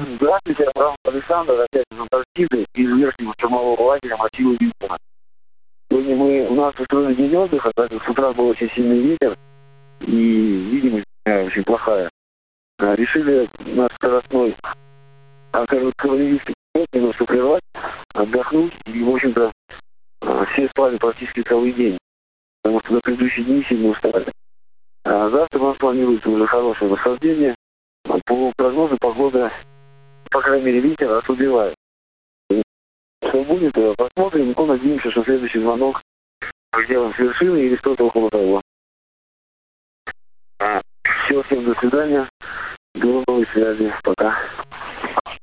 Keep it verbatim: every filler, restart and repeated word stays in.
Здравствуйте, Абрамов Александр, опять из Антарктиды, из верхнего штурмового лагеря массива Винтона. Сегодня мы, у нас устроен день отдыха, так как с утра был очень сильный ветер, и видимость очень плохая. А, решили на скоростной кавалерийский путь немножко прервать, отдохнуть, и, в общем-то, все спали практически целый день, потому что на предыдущие дни сильно устали. А завтра у нас планируется уже хорошее восхождение. По прогнозу погода, по крайней мере, ветер ослабевает. Что будет, посмотрим, но надеемся, что следующий звонок мы сделаем с вершины или что-то около того. Все, всем до свидания, до новой связи, пока.